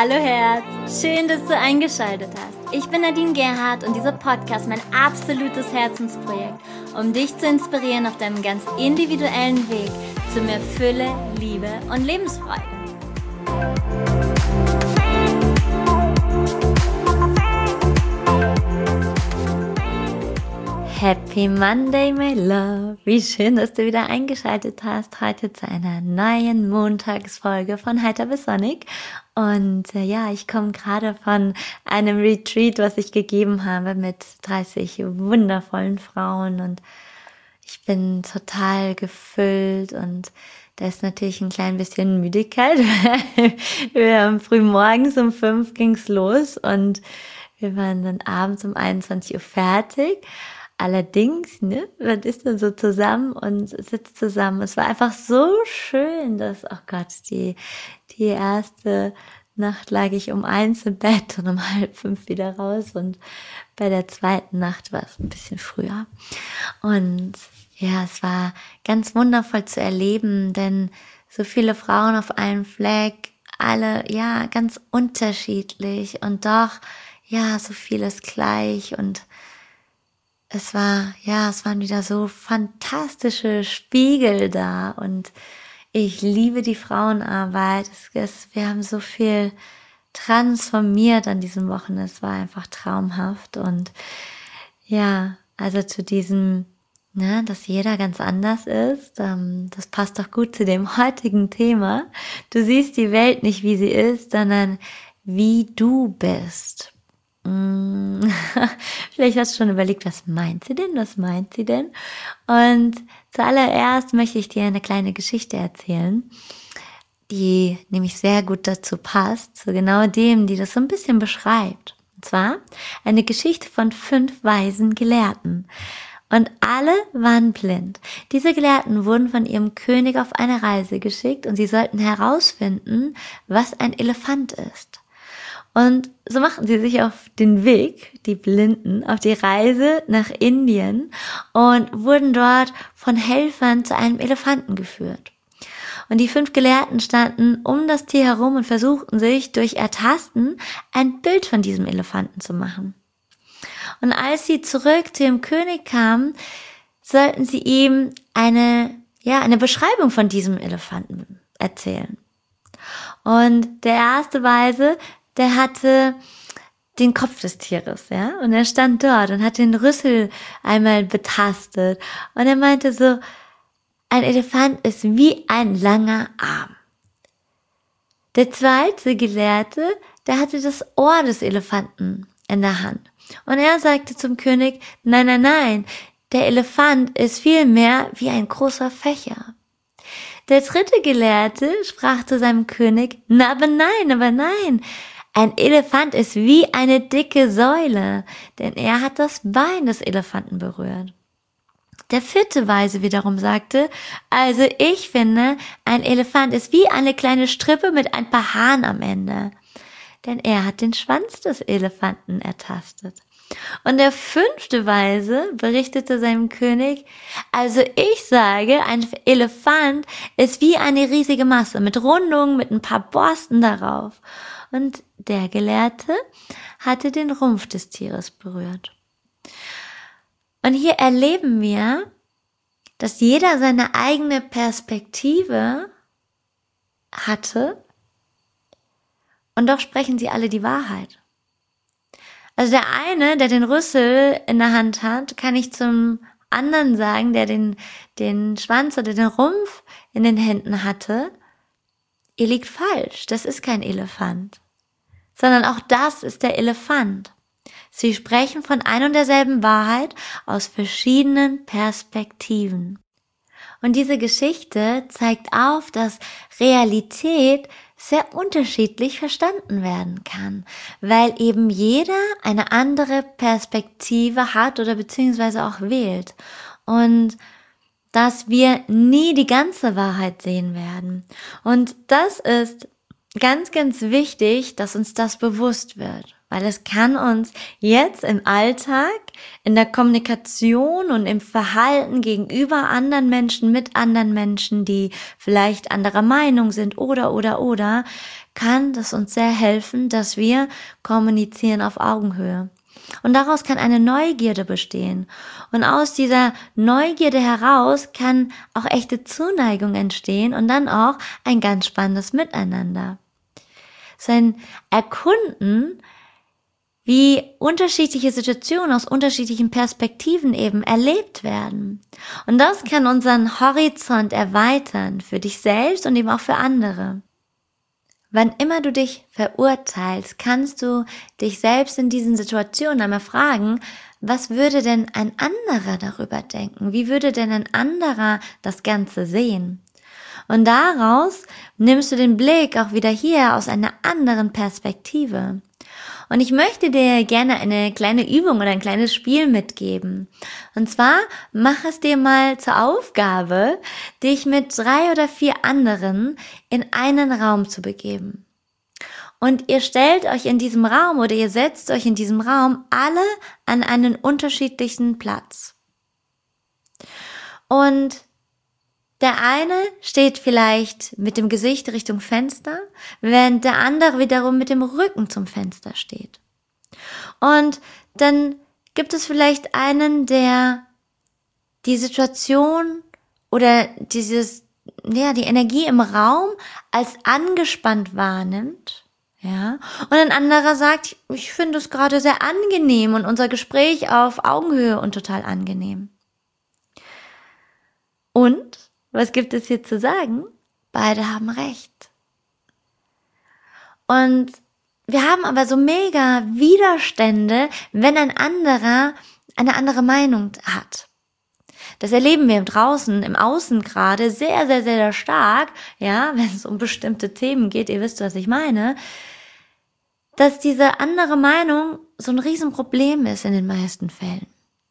Hallo Herz, schön, dass du eingeschaltet hast. Ich bin Nadine Gerhardt und dieser Podcast ist mein absolutes Herzensprojekt, um dich zu inspirieren auf deinem ganz individuellen Weg zu mehr Fülle, Liebe und Lebensfreude. Happy Monday, my love! Wie schön, dass du wieder eingeschaltet hast, heute zu einer neuen Montagsfolge von Heiter bis Sonnig. Und ich komme gerade von einem Retreat, was ich gegeben habe mit 30 wundervollen Frauen und ich bin total gefüllt und da ist natürlich ein klein bisschen Müdigkeit. Wir haben früh morgens um 5 ging's los und wir waren dann abends um 21 Uhr fertig. Allerdings, man ist dann so zusammen und sitzt zusammen. Es war einfach so schön, dass, oh Gott, die erste Nacht lag ich um 1 im Bett und um 4:30 wieder raus und bei der zweiten Nacht war es ein bisschen früher. Und ja, es war ganz wundervoll zu erleben, denn so viele Frauen auf einem Fleck, alle, ganz unterschiedlich und doch, so vieles gleich und es waren wieder so fantastische Spiegel da und ich liebe die Frauenarbeit. Wir haben so viel transformiert an diesem Wochenende. Es war einfach traumhaft und also zu diesem, dass jeder ganz anders ist, das passt doch gut zu dem heutigen Thema. Du siehst die Welt nicht, wie sie ist, sondern wie du bist. Vielleicht hast du schon überlegt, was meint sie denn? Und zuallererst möchte ich dir eine kleine Geschichte erzählen, die nämlich sehr gut dazu passt, zu genau dem, die das so ein bisschen beschreibt. Und zwar eine Geschichte von 5 weisen Gelehrten. Und alle waren blind. Diese Gelehrten wurden von ihrem König auf eine Reise geschickt und sie sollten herausfinden, was ein Elefant ist. Und so machten sie sich auf den Weg, die Blinden, auf die Reise nach Indien und wurden dort von Helfern zu einem Elefanten geführt. Und die 5 Gelehrten standen um das Tier herum und versuchten sich durch Ertasten ein Bild von diesem Elefanten zu machen. Und als sie zurück zu ihrem König kamen, sollten sie ihm eine Beschreibung von diesem Elefanten erzählen. Und der erste Weise, der hatte den Kopf des Tieres, und er stand dort und hat den Rüssel einmal betastet und er meinte so, ein Elefant ist wie ein langer Arm. Der zweite Gelehrte, der hatte das Ohr des Elefanten in der Hand und er sagte zum König, nein, der Elefant ist vielmehr wie ein großer Fächer. Der dritte Gelehrte sprach zu seinem König, aber nein, ein Elefant ist wie eine dicke Säule, denn er hat das Bein des Elefanten berührt. Der vierte Weise wiederum sagte, also ich finde, ein Elefant ist wie eine kleine Strippe mit ein paar Haaren am Ende, denn er hat den Schwanz des Elefanten ertastet. Und der 5. Weise berichtete seinem König, also ich sage, ein Elefant ist wie eine riesige Masse mit Rundungen, mit ein paar Borsten darauf. Und der Gelehrte hatte den Rumpf des Tieres berührt. Und hier erleben wir, dass jeder seine eigene Perspektive hatte und doch sprechen sie alle die Wahrheit. Also der eine, der den Rüssel in der Hand hat, kann nicht zum anderen sagen, der den Schwanz oder den Rumpf in den Händen hatte, ihr liegt falsch, das ist kein Elefant. Sondern auch das ist der Elefant. Sie sprechen von ein und derselben Wahrheit aus verschiedenen Perspektiven. Und diese Geschichte zeigt auf, dass Realität sehr unterschiedlich verstanden werden kann, weil eben jeder eine andere Perspektive hat oder beziehungsweise auch wählt. Und dass wir nie die ganze Wahrheit sehen werden. Und das ist ganz, ganz wichtig, dass uns das bewusst wird. weil es kann uns jetzt im Alltag, in der Kommunikation und im Verhalten gegenüber anderen Menschen, mit anderen Menschen, die vielleicht anderer Meinung sind oder, kann das uns sehr helfen, dass wir kommunizieren auf Augenhöhe. Und daraus kann eine Neugierde bestehen. Und aus dieser Neugierde heraus kann auch echte Zuneigung entstehen und dann auch ein ganz spannendes Miteinander. So ein Erkunden, wie unterschiedliche Situationen aus unterschiedlichen Perspektiven eben erlebt werden. Und das kann unseren Horizont erweitern für dich selbst und eben auch für andere. Wann immer du dich verurteilst, kannst du dich selbst in diesen Situationen einmal fragen, was würde denn ein anderer darüber denken? Wie würde denn ein anderer das Ganze sehen? Und daraus nimmst du den Blick auch wieder hier aus einer anderen Perspektive. Und ich möchte dir gerne eine kleine Übung oder ein kleines Spiel mitgeben. Und zwar mach es dir mal zur Aufgabe, dich mit 3 oder 4 anderen in einen Raum zu begeben. Und ihr stellt euch in diesem Raum oder ihr setzt euch in diesem Raum alle an einen unterschiedlichen Platz. Und der eine steht vielleicht mit dem Gesicht Richtung Fenster, während der andere wiederum mit dem Rücken zum Fenster steht. Und dann gibt es vielleicht einen, der die Situation oder die Energie im Raum als angespannt wahrnimmt. Ja, und ein anderer sagt, ich finde es gerade sehr angenehm und unser Gespräch auf Augenhöhe und total angenehm. Und was gibt es hier zu sagen? Beide haben recht. Und wir haben aber so mega Widerstände, wenn ein anderer eine andere Meinung hat. Das erleben wir draußen, im Außen gerade sehr, sehr, sehr stark, ja, wenn es um bestimmte Themen geht, ihr wisst, was ich meine, dass diese andere Meinung so ein Riesenproblem ist in den meisten Fällen.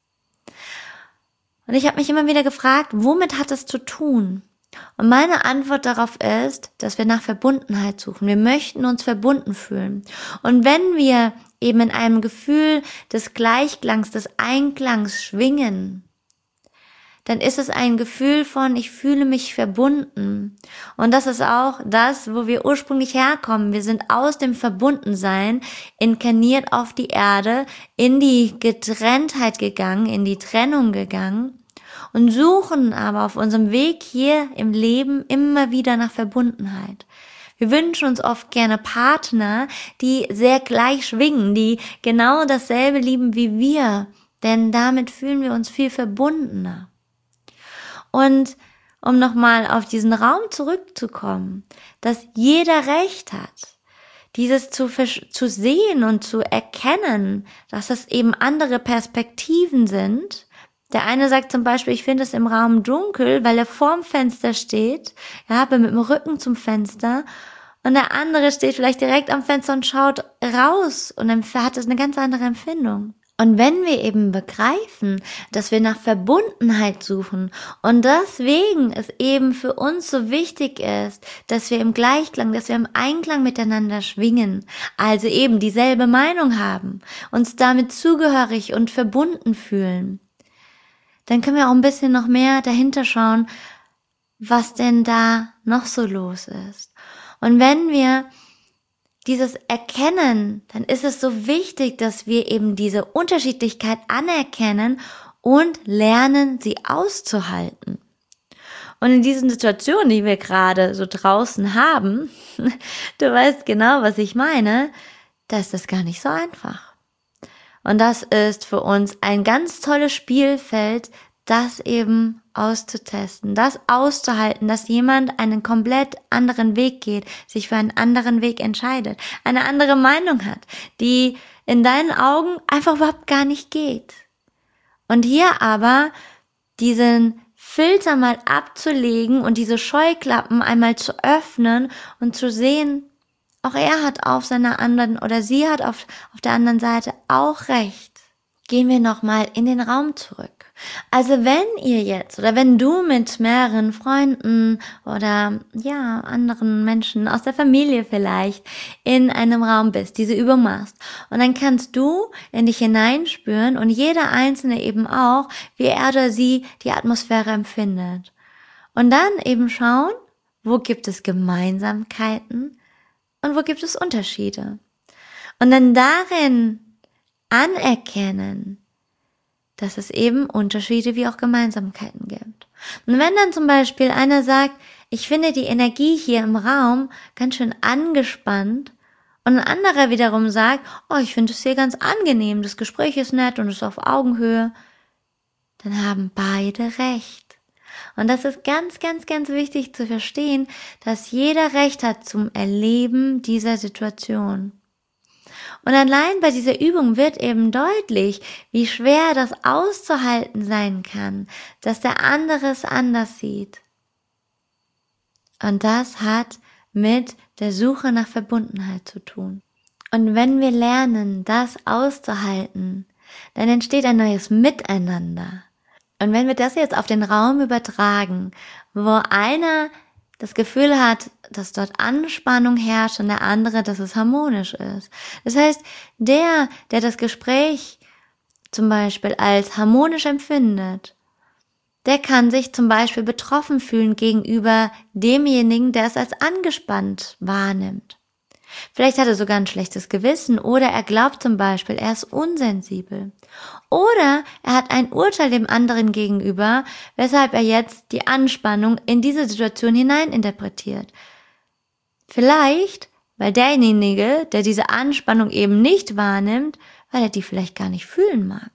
Und ich habe mich immer wieder gefragt, womit hat es zu tun? Und meine Antwort darauf ist, dass wir nach Verbundenheit suchen. Wir möchten uns verbunden fühlen. Und wenn wir eben in einem Gefühl des Gleichklangs, des Einklangs schwingen, dann ist es ein Gefühl von, ich fühle mich verbunden. Und das ist auch das, wo wir ursprünglich herkommen. Wir sind aus dem Verbundensein inkarniert auf die Erde, in die Getrenntheit gegangen, in die Trennung gegangen und suchen aber auf unserem Weg hier im Leben immer wieder nach Verbundenheit. Wir wünschen uns oft gerne Partner, die sehr gleich schwingen, die genau dasselbe lieben wie wir, denn damit fühlen wir uns viel verbundener. Und um nochmal auf diesen Raum zurückzukommen, dass jeder Recht hat, dieses zu sehen und zu erkennen, dass es eben andere Perspektiven sind. Der eine sagt zum Beispiel, ich finde es im Raum dunkel, weil er vorm Fenster steht, ja, aber mit dem Rücken zum Fenster. Und der andere steht vielleicht direkt am Fenster und schaut raus und hat es eine ganz andere Empfindung. Und wenn wir eben begreifen, dass wir nach Verbundenheit suchen und deswegen es eben für uns so wichtig ist, dass wir im Gleichklang, dass wir im Einklang miteinander schwingen, also eben dieselbe Meinung haben, uns damit zugehörig und verbunden fühlen, dann können wir auch ein bisschen noch mehr dahinter schauen, was denn da noch so los ist. Und wenn wir dieses Erkennen, dann ist es so wichtig, dass wir eben diese Unterschiedlichkeit anerkennen und lernen, sie auszuhalten. Und in diesen Situationen, die wir gerade so draußen haben, du weißt genau, was ich meine, da ist das gar nicht so einfach. Und das ist für uns ein ganz tolles Spielfeld, das eben auszutesten, das auszuhalten, dass jemand einen komplett anderen Weg geht, sich für einen anderen Weg entscheidet, eine andere Meinung hat, die in deinen Augen einfach überhaupt gar nicht geht. Und hier aber diesen Filter mal abzulegen und diese Scheuklappen einmal zu öffnen und zu sehen, auch er hat auf seiner anderen oder sie hat auf der anderen Seite auch recht. gehen wir nochmal in den Raum zurück. Also wenn ihr jetzt oder wenn du mit mehreren Freunden oder ja, anderen Menschen aus der Familie vielleicht in einem Raum bist, diese Übung machst, und dann kannst du in dich hineinspüren und jeder Einzelne eben auch, wie er oder sie die Atmosphäre empfindet. Und dann eben schauen, wo gibt es Gemeinsamkeiten und wo gibt es Unterschiede. Und dann darin anerkennen, dass es eben Unterschiede wie auch Gemeinsamkeiten gibt. Und wenn dann zum Beispiel einer sagt, ich finde die Energie hier im Raum ganz schön angespannt, und ein anderer wiederum sagt, oh, ich finde es hier ganz angenehm, das Gespräch ist nett und ist auf Augenhöhe, dann haben beide Recht. Und das ist ganz, ganz, ganz wichtig zu verstehen, dass jeder Recht hat zum Erleben dieser Situation. Und allein bei dieser Übung wird eben deutlich, wie schwer das auszuhalten sein kann, dass der andere es anders sieht. Und das hat mit der Suche nach Verbundenheit zu tun. Und wenn wir lernen, das auszuhalten, dann entsteht ein neues Miteinander. Und wenn wir das jetzt auf den Raum übertragen, wo einer das Gefühl hat, dass dort Anspannung herrscht und der andere, dass es harmonisch ist. Das heißt, der das Gespräch zum Beispiel als harmonisch empfindet, der kann sich zum Beispiel betroffen fühlen gegenüber demjenigen, der es als angespannt wahrnimmt. Vielleicht hat er sogar ein schlechtes Gewissen oder er glaubt zum Beispiel, er ist unsensibel. Oder er hat ein Urteil dem anderen gegenüber, weshalb er jetzt die Anspannung in diese Situation hineininterpretiert. Vielleicht, weil derjenige, der diese Anspannung eben nicht wahrnimmt, weil er die vielleicht gar nicht fühlen mag.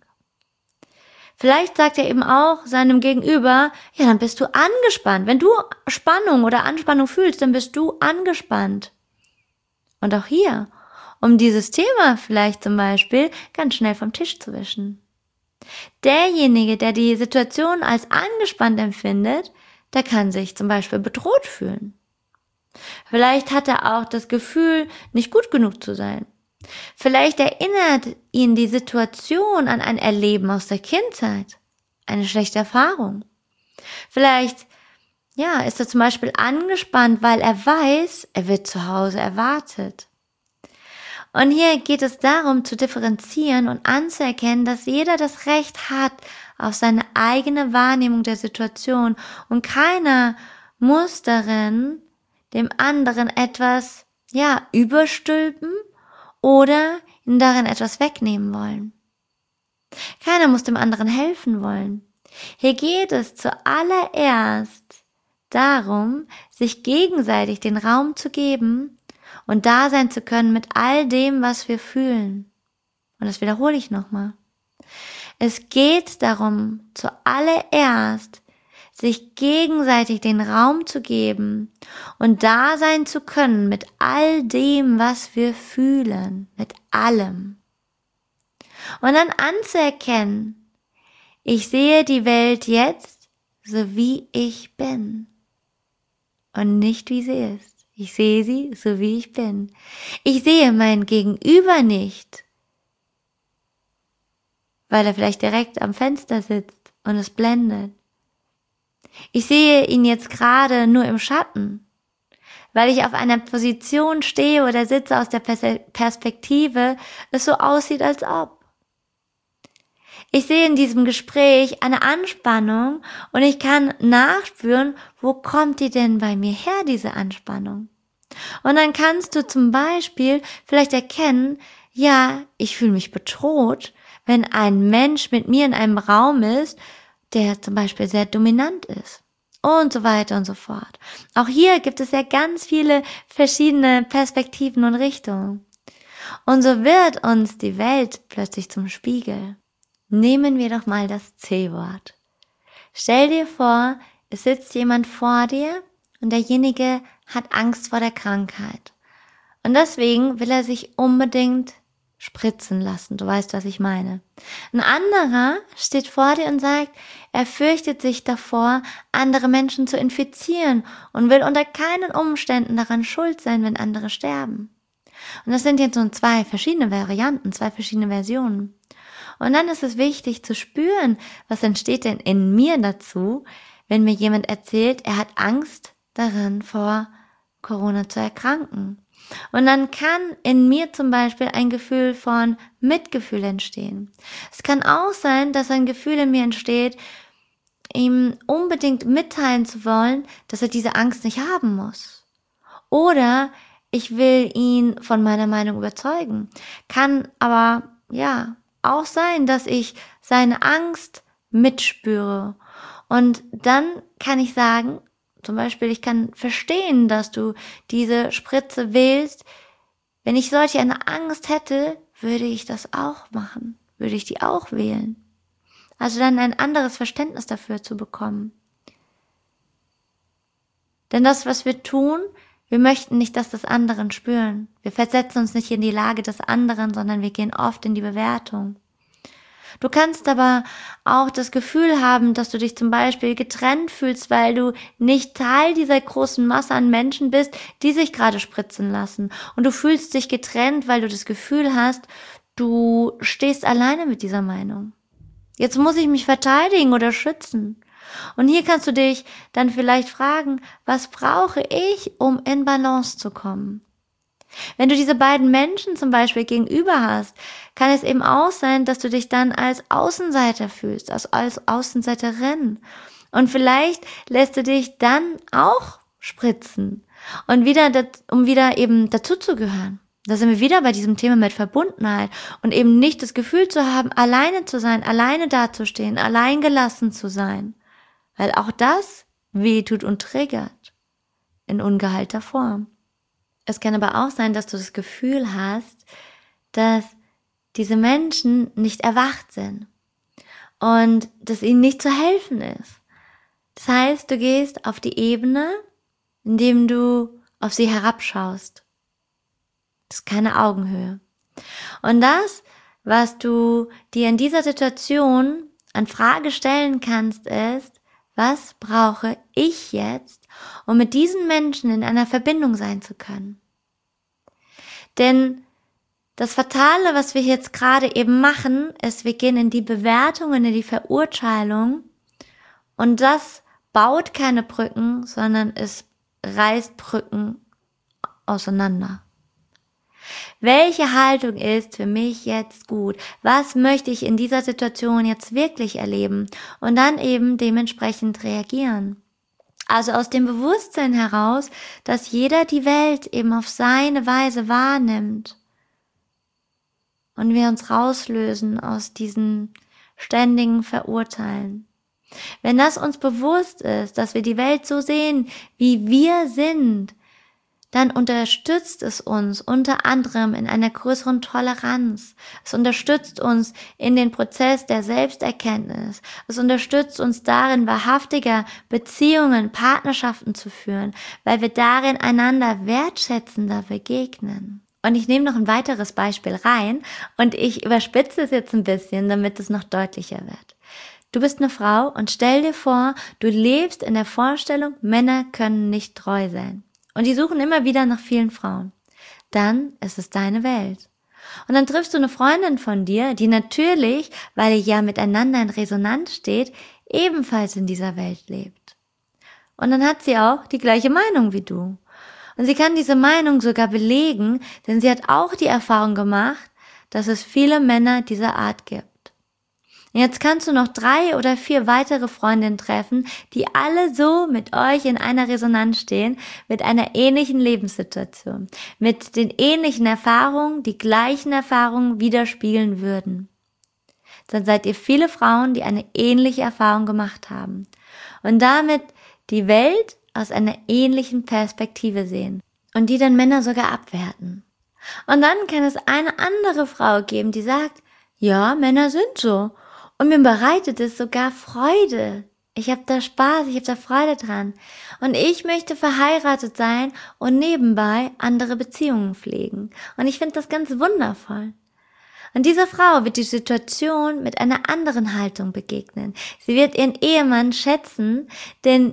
Vielleicht sagt er eben auch seinem Gegenüber, ja, dann bist du angespannt. Wenn du Spannung oder Anspannung fühlst, dann bist du angespannt. Und auch hier, um dieses Thema vielleicht zum Beispiel ganz schnell vom Tisch zu wischen. Derjenige, der die Situation als angespannt empfindet, der kann sich zum Beispiel bedroht fühlen. Vielleicht hat er auch das Gefühl, nicht gut genug zu sein. Vielleicht erinnert ihn die Situation an ein Erleben aus der Kindheit, eine schlechte Erfahrung. Vielleicht ist er zum Beispiel angespannt, weil er weiß, er wird zu Hause erwartet. Und hier geht es darum, zu differenzieren und anzuerkennen, dass jeder das Recht hat auf seine eigene Wahrnehmung der Situation und keiner muss darin dem anderen etwas, überstülpen oder ihm darin etwas wegnehmen wollen. Keiner muss dem anderen helfen wollen. Hier geht es zuallererst darum, sich gegenseitig den Raum zu geben und da sein zu können mit all dem, was wir fühlen. Und das wiederhole ich nochmal. Es geht darum, zuallererst sich gegenseitig den Raum zu geben und da sein zu können mit all dem, was wir fühlen, mit allem. Und dann anzuerkennen, ich sehe die Welt jetzt, so wie ich bin. Und nicht wie sie ist. Ich sehe sie, so wie ich bin. Ich sehe mein Gegenüber nicht, weil er vielleicht direkt am Fenster sitzt und es blendet. Ich sehe ihn jetzt gerade nur im Schatten, weil ich auf einer Position stehe oder sitze aus der Perspektive, es so aussieht, als ob. Ich sehe in diesem Gespräch eine Anspannung und ich kann nachspüren, wo kommt die denn bei mir her, diese Anspannung? Und dann kannst du zum Beispiel vielleicht erkennen, ja, ich fühle mich bedroht, wenn ein Mensch mit mir in einem Raum ist, der zum Beispiel sehr dominant ist. Und so weiter und so fort. Auch hier gibt es ja ganz viele verschiedene Perspektiven und Richtungen. Und so wird uns die Welt plötzlich zum Spiegel. Nehmen wir doch mal das C-Wort. Stell dir vor, es sitzt jemand vor dir und derjenige hat Angst vor der Krankheit. Und deswegen will er sich unbedingt spritzen lassen. Du weißt, was ich meine. Ein anderer steht vor dir und sagt, er fürchtet sich davor, andere Menschen zu infizieren und will unter keinen Umständen daran schuld sein, wenn andere sterben. Und das sind jetzt so zwei verschiedene Varianten, zwei verschiedene Versionen. Und dann ist es wichtig zu spüren, was entsteht denn in mir dazu, wenn mir jemand erzählt, er hat Angst darin, vor Corona zu erkranken. Und dann kann in mir zum Beispiel ein Gefühl von Mitgefühl entstehen. Es kann auch sein, dass ein Gefühl in mir entsteht, ihm unbedingt mitteilen zu wollen, dass er diese Angst nicht haben muss. Oder ich will ihn von meiner Meinung überzeugen. Kann aber, auch sein, dass ich seine Angst mitspüre. Und dann kann ich sagen, zum Beispiel, ich kann verstehen, dass du diese Spritze wählst. Wenn ich solch eine Angst hätte, würde ich das auch machen, würde ich die auch wählen. Also dann ein anderes Verständnis dafür zu bekommen. Denn das, was wir tun, wir möchten nicht, dass das anderen spüren. Wir versetzen uns nicht in die Lage des anderen, sondern wir gehen oft in die Bewertung. Du kannst aber auch das Gefühl haben, dass du dich zum Beispiel getrennt fühlst, weil du nicht Teil dieser großen Masse an Menschen bist, die sich gerade spritzen lassen. Und du fühlst dich getrennt, weil du das Gefühl hast, du stehst alleine mit dieser Meinung. Jetzt muss ich mich verteidigen oder schützen. Und hier kannst du dich dann vielleicht fragen, was brauche ich, um in Balance zu kommen? Wenn du diese beiden Menschen zum Beispiel gegenüber hast, kann es eben auch sein, dass du dich dann als Außenseiter fühlst, als Außenseiterin. Und vielleicht lässt du dich dann auch spritzen und um wieder eben dazuzugehören. Da sind wir wieder bei diesem Thema mit Verbundenheit und eben nicht das Gefühl zu haben, alleine zu sein, alleine dazustehen, allein gelassen zu sein. Weil auch das wehtut und triggert in ungeheilter Form. Es kann aber auch sein, dass du das Gefühl hast, dass diese Menschen nicht erwacht sind und dass ihnen nicht zu helfen ist. Das heißt, du gehst auf die Ebene, indem du auf sie herabschaust. Das ist keine Augenhöhe. Und das, was du dir in dieser Situation an Frage stellen kannst, ist, was brauche ich jetzt, um mit diesen Menschen in einer Verbindung sein zu können? Denn das Fatale, was wir jetzt gerade eben machen, ist, wir gehen in die Bewertung, in die Verurteilung und das baut keine Brücken, sondern es reißt Brücken auseinander. Welche Haltung ist für mich jetzt gut? Was möchte ich in dieser Situation jetzt wirklich erleben? Und dann eben dementsprechend reagieren. Also aus dem Bewusstsein heraus, dass jeder die Welt eben auf seine Weise wahrnimmt. Und wir uns rauslösen aus diesen ständigen Verurteilen. Wenn das uns bewusst ist, dass wir die Welt so sehen, wie wir sind, dann unterstützt es uns unter anderem in einer größeren Toleranz. Es unterstützt uns in den Prozess der Selbsterkenntnis. Es unterstützt uns darin, wahrhaftiger Beziehungen, Partnerschaften zu führen, weil wir darin einander wertschätzender begegnen. Und ich nehme noch ein weiteres Beispiel rein und ich überspitze es jetzt ein bisschen, damit es noch deutlicher wird. Du bist eine Frau und stell dir vor, du lebst in der Vorstellung, Männer können nicht treu sein. Und die suchen immer wieder nach vielen Frauen. Dann ist es deine Welt. Und dann triffst du eine Freundin von dir, die natürlich, weil ihr ja miteinander in Resonanz steht, ebenfalls in dieser Welt lebt. Und dann hat sie auch die gleiche Meinung wie du. Und sie kann diese Meinung sogar belegen, denn sie hat auch die Erfahrung gemacht, dass es viele Männer dieser Art gibt. Und jetzt kannst du noch 3 oder 4 weitere Freundinnen treffen, die alle so mit euch in einer Resonanz stehen, mit einer ähnlichen Lebenssituation, mit den ähnlichen Erfahrungen, die gleichen Erfahrungen widerspiegeln würden. Dann seid ihr viele Frauen, die eine ähnliche Erfahrung gemacht haben und damit die Welt aus einer ähnlichen Perspektive sehen und die dann Männer sogar abwerten. Und dann kann es eine andere Frau geben, die sagt, ja, Männer sind so. Und mir bereitet es sogar Freude. Ich habe da Spaß, ich habe da Freude dran. Und ich möchte verheiratet sein und nebenbei andere Beziehungen pflegen. Und ich finde das ganz wundervoll. Und dieser Frau wird die Situation mit einer anderen Haltung begegnen. Sie wird ihren Ehemann schätzen, denn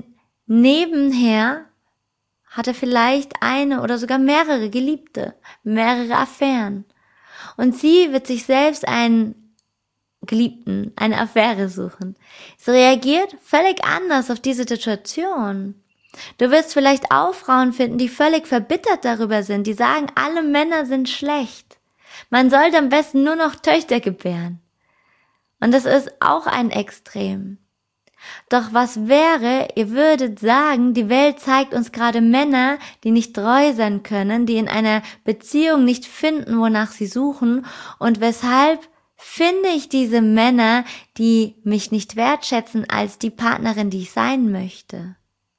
nebenher hat er vielleicht eine oder sogar mehrere Geliebte, mehrere Affären. Und sie wird sich selbst einen Geliebten eine Affäre suchen. Sie reagiert völlig anders auf diese Situation. Du wirst vielleicht auch Frauen finden, die völlig verbittert darüber sind, die sagen, alle Männer sind schlecht. Man sollte am besten nur noch Töchter gebären. Und das ist auch ein Extrem. Doch was wäre, ihr würdet sagen, die Welt zeigt uns gerade Männer, die nicht treu sein können, die in einer Beziehung nicht finden, wonach sie suchen, und weshalb finde ich diese Männer, die mich nicht wertschätzen als die Partnerin, die ich sein möchte.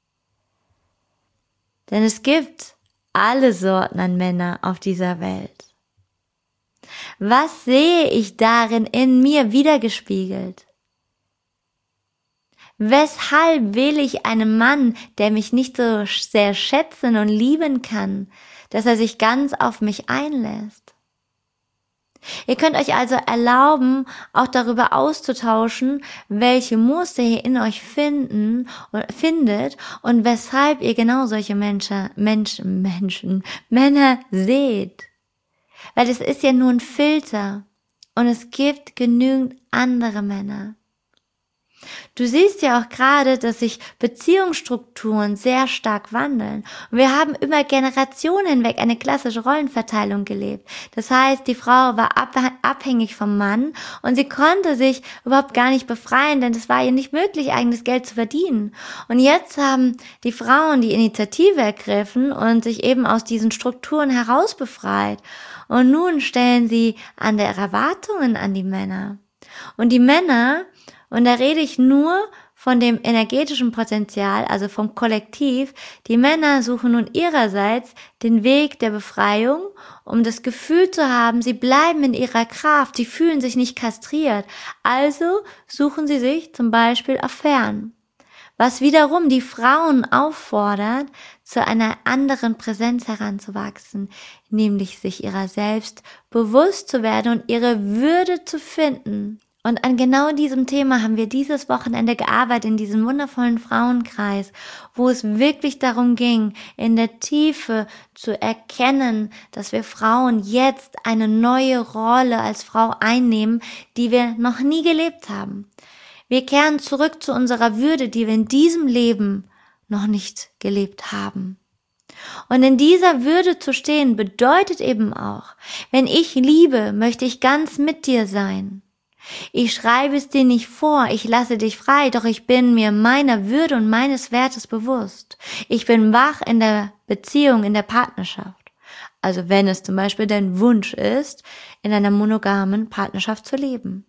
Denn es gibt alle Sorten an Männern auf dieser Welt. Was sehe ich darin in mir wiedergespiegelt? Weshalb wähle ich einen Mann, der mich nicht so sehr schätzen und lieben kann, dass er sich ganz auf mich einlässt? Ihr könnt euch also erlauben, auch darüber auszutauschen, welche Muster ihr in euch findet und weshalb ihr genau solche Männer seht. Weil es ist ja nur ein Filter und es gibt genügend andere Männer. Du siehst ja auch gerade, dass sich Beziehungsstrukturen sehr stark wandeln. Und wir haben über Generationen hinweg eine klassische Rollenverteilung gelebt. Das heißt, die Frau war abhängig vom Mann und sie konnte sich überhaupt gar nicht befreien, denn es war ihr nicht möglich, eigenes Geld zu verdienen. Und jetzt haben die Frauen die Initiative ergriffen und sich eben aus diesen Strukturen heraus befreit. Und nun stellen sie andere Erwartungen an die Männer. Und die Männer, und da rede ich nur von dem energetischen Potenzial, also vom Kollektiv. Die Männer suchen nun ihrerseits den Weg der Befreiung, um das Gefühl zu haben, sie bleiben in ihrer Kraft, sie fühlen sich nicht kastriert. Also suchen sie sich zum Beispiel Affären, was wiederum die Frauen auffordert, zu einer anderen Präsenz heranzuwachsen, nämlich sich ihrer selbst bewusst zu werden und ihre Würde zu finden. Und an genau diesem Thema haben wir dieses Wochenende gearbeitet in diesem wundervollen Frauenkreis, wo es wirklich darum ging, in der Tiefe zu erkennen, dass wir Frauen jetzt eine neue Rolle als Frau einnehmen, die wir noch nie gelebt haben. Wir kehren zurück zu unserer Würde, die wir in diesem Leben noch nicht gelebt haben. Und in dieser Würde zu stehen bedeutet eben auch, wenn ich liebe, möchte ich ganz mit dir sein. Ich schreibe es dir nicht vor, ich lasse dich frei, doch ich bin mir meiner Würde und meines Wertes bewusst. Ich bin wach in der Beziehung, in der Partnerschaft. Also wenn es zum Beispiel dein Wunsch ist, in einer monogamen Partnerschaft zu leben.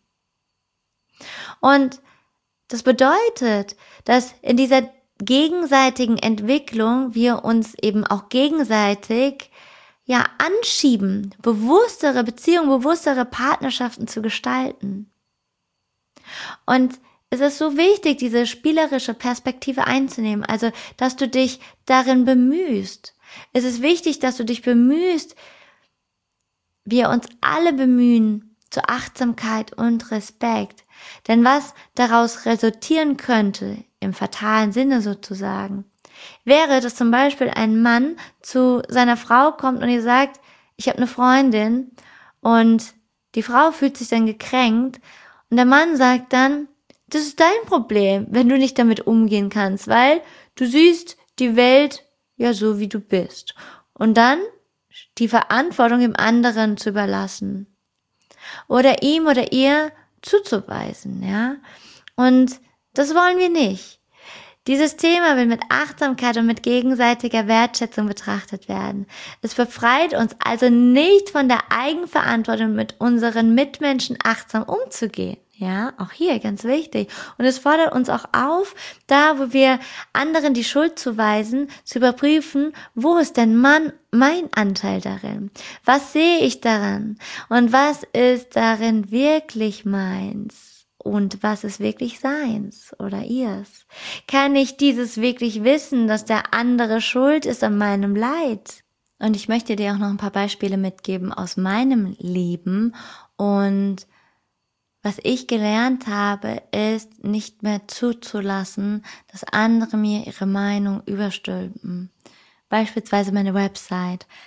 Und das bedeutet, dass in dieser gegenseitigen Entwicklung wir uns eben auch gegenseitig anschieben, bewusstere Beziehungen, bewusstere Partnerschaften zu gestalten. Und es ist so wichtig, diese spielerische Perspektive einzunehmen, also, dass du dich darin bemühst. Es ist wichtig, dass du dich bemühst, wir uns alle bemühen, zur Achtsamkeit und Respekt. Denn was daraus resultieren könnte, im fatalen Sinne sozusagen, wäre, dass zum Beispiel ein Mann zu seiner Frau kommt und ihr sagt, ich habe eine Freundin, und die Frau fühlt sich dann gekränkt und der Mann sagt dann, das ist dein Problem, wenn du nicht damit umgehen kannst, weil du siehst die Welt ja so, wie du bist. Und dann die Verantwortung dem anderen zu überlassen oder ihm oder ihr zuzuweisen, ja. Und das wollen wir nicht. Dieses Thema will mit Achtsamkeit und mit gegenseitiger Wertschätzung betrachtet werden. Es befreit uns also nicht von der Eigenverantwortung, mit unseren Mitmenschen achtsam umzugehen. Ja, auch hier ganz wichtig. Und es fordert uns auch auf, da wo wir anderen die Schuld zuweisen, zu überprüfen, wo ist denn mein Anteil darin? Was sehe ich daran? Und was ist darin wirklich meins? Und was ist wirklich seins oder ihrs? Kann ich dieses wirklich wissen, dass der andere schuld ist an meinem Leid? Und ich möchte dir auch noch ein paar Beispiele mitgeben aus meinem Leben. Und was ich gelernt habe, ist, nicht mehr zuzulassen, dass andere mir ihre Meinung überstülpen. Beispielsweise meine Website.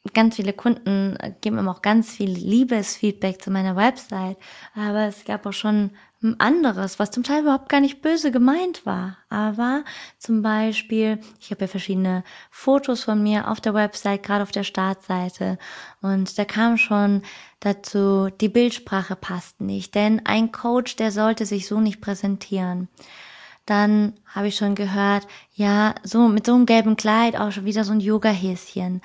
ganz viele Kunden geben immer auch ganz viel Liebesfeedback zu meiner Website, aber es gab auch schon ein anderes, was zum Teil überhaupt gar nicht böse gemeint war. Aber zum Beispiel, ich habe ja verschiedene Fotos von mir auf der Website, gerade auf der Startseite, und da kam schon dazu, die Bildsprache passt nicht, denn ein Coach, der sollte sich so nicht präsentieren. Dann habe ich schon gehört, ja, so mit so einem gelben Kleid auch schon wieder so ein Yoga-Häschen.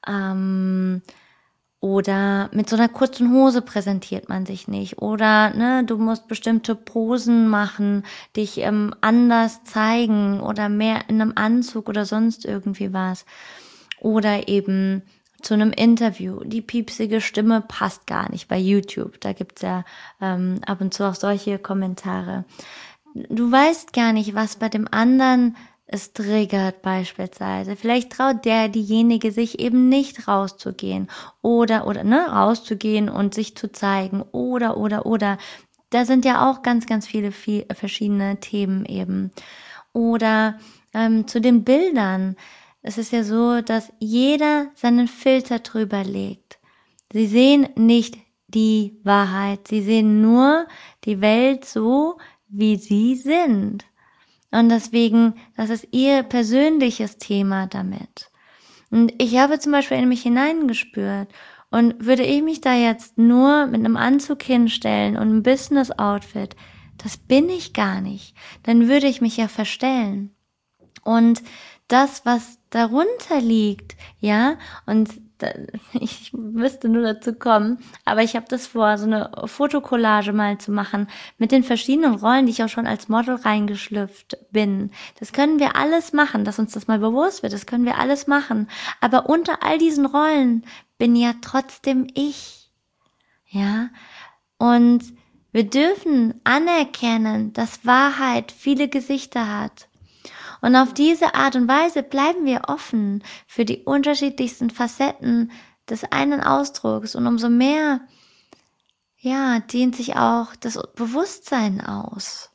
Oder mit so einer kurzen Hose präsentiert man sich nicht. Oder ne, du musst bestimmte Posen machen, dich anders zeigen oder mehr in einem Anzug oder sonst irgendwie was. Oder eben zu einem Interview. Die piepsige Stimme passt gar nicht bei YouTube. Da gibt's ja ab und zu auch solche Kommentare. Du weißt gar nicht, was bei dem anderen es triggert beispielsweise. Vielleicht traut diejenige sich eben nicht rauszugehen oder rauszugehen und sich zu zeigen oder. Da sind ja auch ganz, ganz viele verschiedene Themen eben. Oder zu den Bildern. Es ist ja so, dass jeder seinen Filter drüber legt. Sie sehen nicht die Wahrheit. Sie sehen nur die Welt so, wie sie sind. Und deswegen, das ist ihr persönliches Thema damit. Und ich habe zum Beispiel in mich hineingespürt. Und würde ich mich da jetzt nur mit einem Anzug hinstellen und einem Business-Outfit, das bin ich gar nicht. Dann würde ich mich ja verstellen. Und das, was darunter liegt, ja, und ich müsste nur dazu kommen, aber ich habe das vor, so eine Fotokollage mal zu machen mit den verschiedenen Rollen, die ich auch schon als Model reingeschlüpft bin. Das können wir alles machen, dass uns das mal bewusst wird, das können wir alles machen. Aber unter all diesen Rollen bin ja trotzdem ich, ja, und wir dürfen anerkennen, dass Wahrheit viele Gesichter hat. Und auf diese Art und Weise bleiben wir offen für die unterschiedlichsten Facetten des einen Ausdrucks. Und umso mehr, ja, dehnt sich auch das Bewusstsein aus.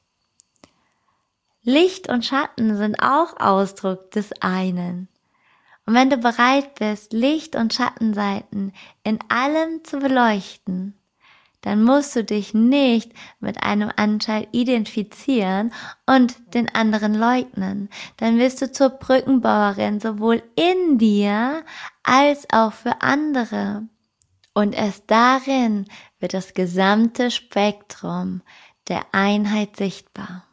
Licht und Schatten sind auch Ausdruck des einen. Und wenn du bereit bist, Licht- und Schattenseiten in allem zu beleuchten, dann musst du dich nicht mit einem Anteil identifizieren und den anderen leugnen. Dann wirst du zur Brückenbauerin sowohl in dir als auch für andere. Und erst darin wird das gesamte Spektrum der Einheit sichtbar.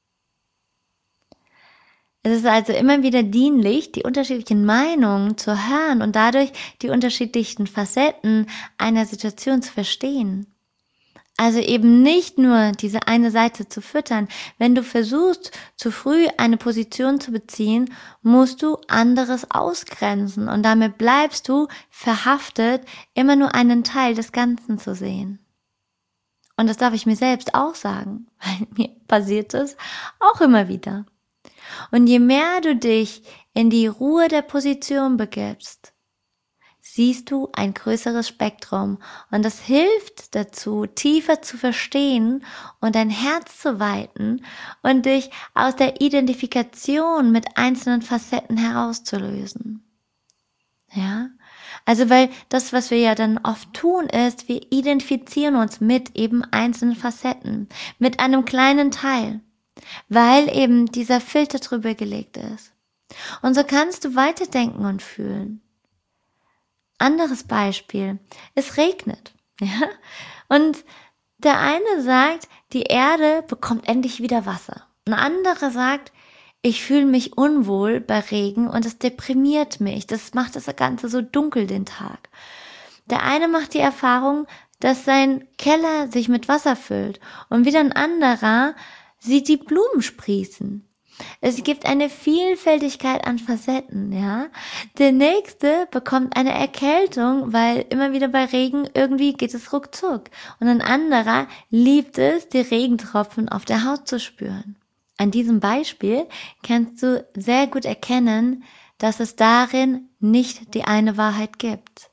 Es ist also immer wieder dienlich, die unterschiedlichen Meinungen zu hören und dadurch die unterschiedlichen Facetten einer Situation zu verstehen. Also eben nicht nur diese eine Seite zu füttern. Wenn du versuchst, zu früh eine Position zu beziehen, musst du anderes ausgrenzen und damit bleibst du verhaftet, immer nur einen Teil des Ganzen zu sehen. Und das darf ich mir selbst auch sagen, weil mir passiert es auch immer wieder. Und je mehr du dich in die Ruhe der Position begibst, siehst du ein größeres Spektrum und das hilft dazu, tiefer zu verstehen und dein Herz zu weiten und dich aus der Identifikation mit einzelnen Facetten herauszulösen. Ja? Also weil das, was wir ja dann oft tun, ist, wir identifizieren uns mit eben einzelnen Facetten, mit einem kleinen Teil, weil eben dieser Filter drüber gelegt ist. Und so kannst du weiterdenken und fühlen. Anderes Beispiel, es regnet, ja, und der eine sagt, die Erde bekommt endlich wieder Wasser. Ein anderer sagt, ich fühle mich unwohl bei Regen und es deprimiert mich, das macht das Ganze so dunkel den Tag. Der eine macht die Erfahrung, dass sein Keller sich mit Wasser füllt und wieder ein anderer sieht die Blumen sprießen. Es gibt eine Vielfältigkeit an Facetten, ja. Der nächste bekommt eine Erkältung, weil immer wieder bei Regen irgendwie geht es ruckzuck. Und ein anderer liebt es, die Regentropfen auf der Haut zu spüren. An diesem Beispiel kannst du sehr gut erkennen, dass es darin nicht die eine Wahrheit gibt.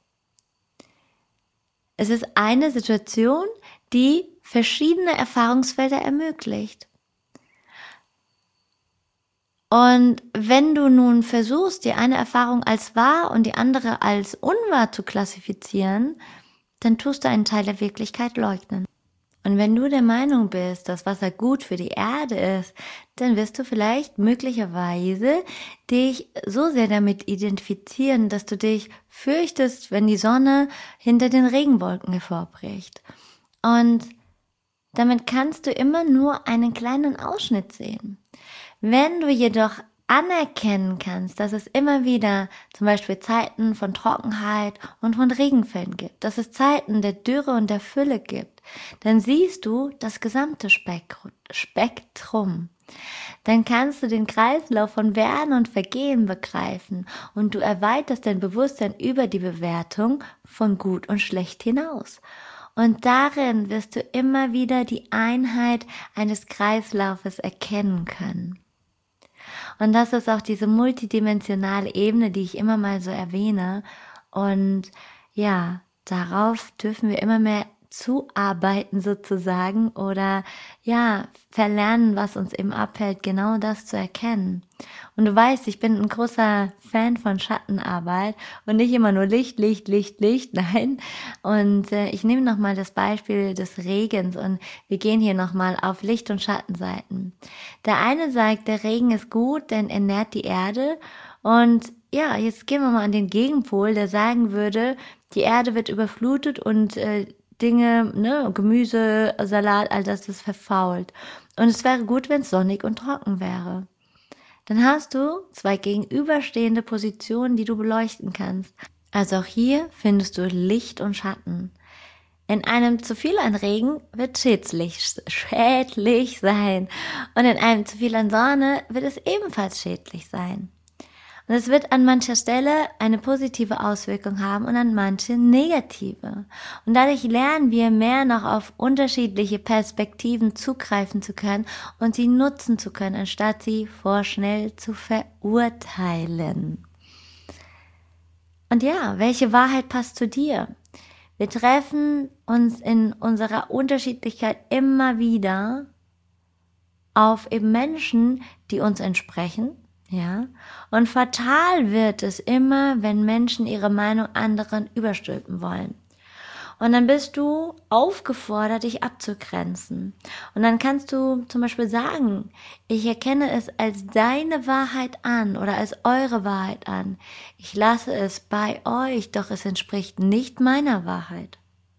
Es ist eine Situation, die verschiedene Erfahrungsfelder ermöglicht. Und wenn du nun versuchst, die eine Erfahrung als wahr und die andere als unwahr zu klassifizieren, dann tust du einen Teil der Wirklichkeit leugnen. Und wenn du der Meinung bist, dass Wasser gut für die Erde ist, dann wirst du vielleicht möglicherweise dich so sehr damit identifizieren, dass du dich fürchtest, wenn die Sonne hinter den Regenwolken hervorbricht. Und damit kannst du immer nur einen kleinen Ausschnitt sehen. Wenn du jedoch anerkennen kannst, dass es immer wieder zum Beispiel Zeiten von Trockenheit und von Regenfällen gibt, dass es Zeiten der Dürre und der Fülle gibt, dann siehst du das gesamte Spektrum. Dann kannst du den Kreislauf von Werden und Vergehen begreifen und du erweiterst dein Bewusstsein über die Bewertung von Gut und Schlecht hinaus. Und darin wirst du immer wieder die Einheit eines Kreislaufes erkennen können. Und das ist auch diese multidimensionale Ebene, die ich immer mal so erwähne. Und ja, darauf dürfen wir immer mehr zuarbeiten sozusagen oder ja, verlernen, was uns eben abhält, genau das zu erkennen. Und du weißt, ich bin ein großer Fan von Schattenarbeit und nicht immer nur Licht, Licht, Licht, Licht, nein. Und ich nehme nochmal das Beispiel des Regens und wir gehen hier nochmal auf Licht- und Schattenseiten. Der eine sagt, der Regen ist gut, denn er nährt die Erde und ja, jetzt gehen wir mal an den Gegenpol, der sagen würde, die Erde wird überflutet und Dinge, ne, Gemüse, Salat, all das ist verfault. Und es wäre gut, wenn es sonnig und trocken wäre. Dann hast du zwei gegenüberstehende Positionen, die du beleuchten kannst. Also auch hier findest du Licht und Schatten. In einem zu viel an Regen wird schädlich sein. Und in einem zu viel an Sonne wird es ebenfalls schädlich sein. Und es wird an mancher Stelle eine positive Auswirkung haben und an manche negative. Und dadurch lernen wir mehr noch auf unterschiedliche Perspektiven zugreifen zu können und sie nutzen zu können, anstatt sie vorschnell zu verurteilen. Und ja, welche Wahrheit passt zu dir? Wir treffen uns in unserer Unterschiedlichkeit immer wieder auf eben Menschen, die uns entsprechen. Ja, und fatal wird es immer, wenn Menschen ihre Meinung anderen überstülpen wollen. Und dann bist du aufgefordert, dich abzugrenzen. Und dann kannst du zum Beispiel sagen, ich erkenne es als deine Wahrheit an oder als eure Wahrheit an. Ich lasse es bei euch, doch es entspricht nicht meiner Wahrheit.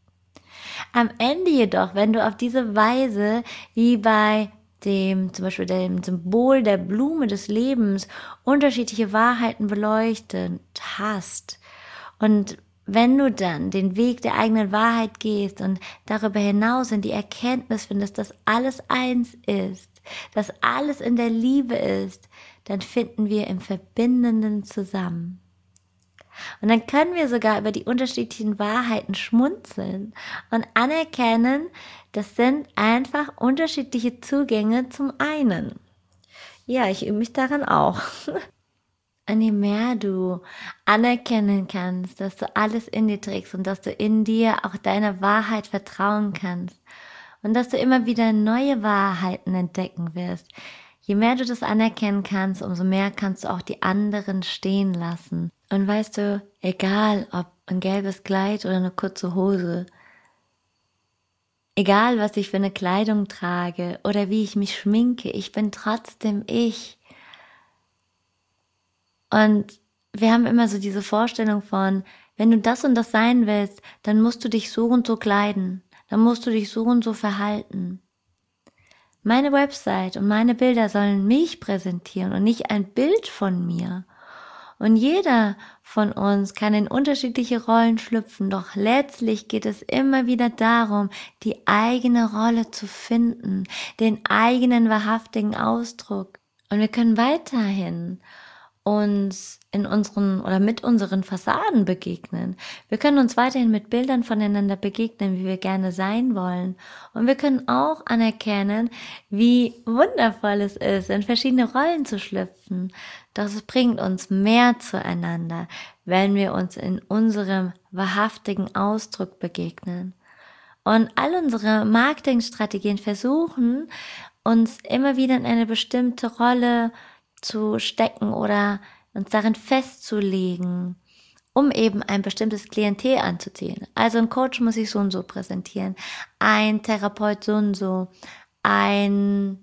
Am Ende jedoch, wenn du auf diese Weise, wie bei zum Beispiel dem Symbol der Blume des Lebens, unterschiedliche Wahrheiten beleuchtet hast. Und wenn du dann den Weg der eigenen Wahrheit gehst und darüber hinaus in die Erkenntnis findest, dass alles eins ist, dass alles in der Liebe ist, dann finden wir im Verbindenden zusammen. Und dann können wir sogar über die unterschiedlichen Wahrheiten schmunzeln und anerkennen, das sind einfach unterschiedliche Zugänge zum einen. Ja, ich übe mich daran auch. Und je mehr du anerkennen kannst, dass du alles in dir trägst und dass du in dir auch deiner Wahrheit vertrauen kannst und dass du immer wieder neue Wahrheiten entdecken wirst, je mehr du das anerkennen kannst, umso mehr kannst du auch die anderen stehen lassen. Und weißt du, egal ob ein gelbes Kleid oder eine kurze Hose, egal was ich für eine Kleidung trage oder wie ich mich schminke, ich bin trotzdem ich. Und wir haben immer so diese Vorstellung von, wenn du das und das sein willst, dann musst du dich so und so kleiden, dann musst du dich so und so verhalten. Meine Website und meine Bilder sollen mich präsentieren und nicht ein Bild von mir. Und jeder von uns kann in unterschiedliche Rollen schlüpfen, doch letztlich geht es immer wieder darum, die eigene Rolle zu finden, den eigenen wahrhaftigen Ausdruck. Und wir können weiterhin uns mit unseren Fassaden begegnen. Wir können uns weiterhin mit Bildern voneinander begegnen, wie wir gerne sein wollen. Und wir können auch anerkennen, wie wundervoll es ist, in verschiedene Rollen zu schlüpfen. Doch es bringt uns mehr zueinander, wenn wir uns in unserem wahrhaftigen Ausdruck begegnen. Und all unsere Marketingstrategien versuchen, uns immer wieder in eine bestimmte Rolle zu stecken oder uns darin festzulegen, um eben ein bestimmtes Klientel anzuziehen. Also ein Coach muss sich so und so präsentieren, ein Therapeut so und so, eine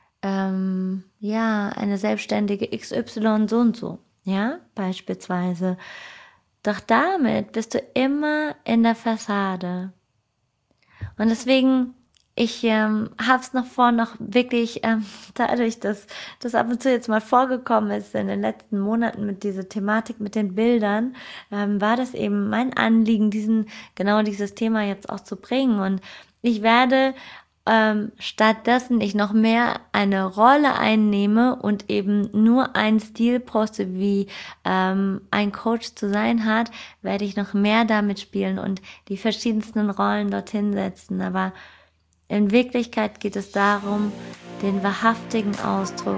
Selbstständige XY so und so, ja, beispielsweise. Doch damit bist du immer in der Fassade. Und deswegen, ich hab's noch wirklich, dadurch, dass das ab und zu jetzt mal vorgekommen ist in den letzten Monaten mit dieser Thematik, mit den Bildern, war das eben mein Anliegen, dieses Thema jetzt auch zu bringen. Und ich werde stattdessen ich noch mehr eine Rolle einnehme und eben nur einen Stil poste, wie ein Coach zu sein hat, werde ich noch mehr damit spielen und die verschiedensten Rollen dorthin setzen. Aber in Wirklichkeit geht es darum, den wahrhaftigen Ausdruck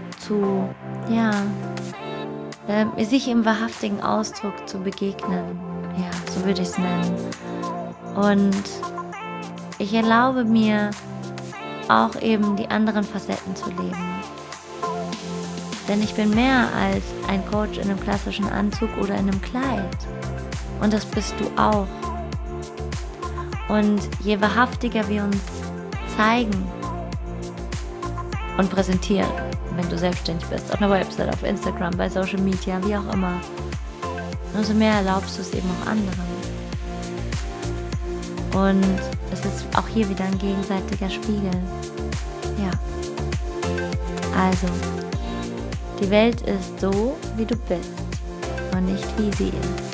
sich im wahrhaftigen Ausdruck zu begegnen. Ja, so würde ich es nennen. Und ich erlaube mir auch eben die anderen Facetten zu leben. Denn ich bin mehr als ein Coach in einem klassischen Anzug oder in einem Kleid. Und das bist du auch. Und je wahrhaftiger wir uns zeigen und präsentieren, wenn du selbstständig bist, auf einer Website, auf Instagram, bei Social Media, wie auch immer, umso mehr erlaubst du es eben auch anderen. Und es ist auch hier wieder ein gegenseitiger Spiegel. Ja. Also, die Welt ist so, wie du bist und nicht wie sie ist.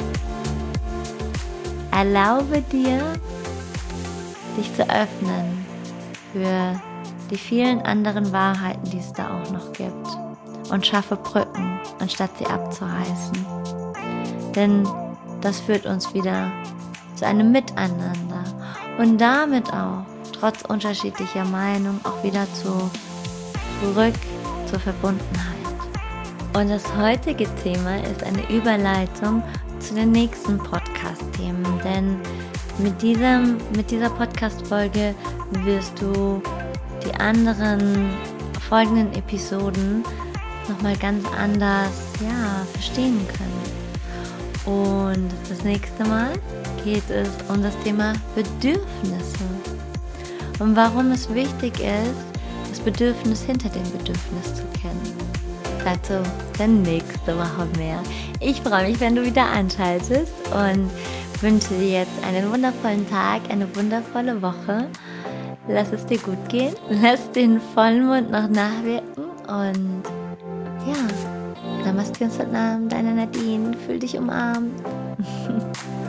Erlaube dir, dich zu öffnen für die vielen anderen Wahrheiten, die es da auch noch gibt. Und schaffe Brücken, anstatt sie abzureißen. Denn das führt uns wieder zu einem Miteinander und damit auch, trotz unterschiedlicher Meinung, auch wieder zurück zur Verbundenheit. Und das heutige Thema ist eine Überleitung zu den nächsten Podcast-Themen, denn mit dieser Podcast-Folge wirst du die anderen folgenden Episoden nochmal ganz anders, verstehen können. Und das nächste Mal geht es um das Thema Bedürfnisse und warum es wichtig ist, das Bedürfnis hinter dem Bedürfnis zu kennen. Dazu dann nächste Woche mehr. Ich freue mich, wenn du wieder einschaltest und wünsche dir jetzt einen wundervollen Tag, eine wundervolle Woche. Lass es dir gut gehen, lass den Vollmond noch nachwirken und Namaste und Satnam, deine Nadine, fühl dich umarmt.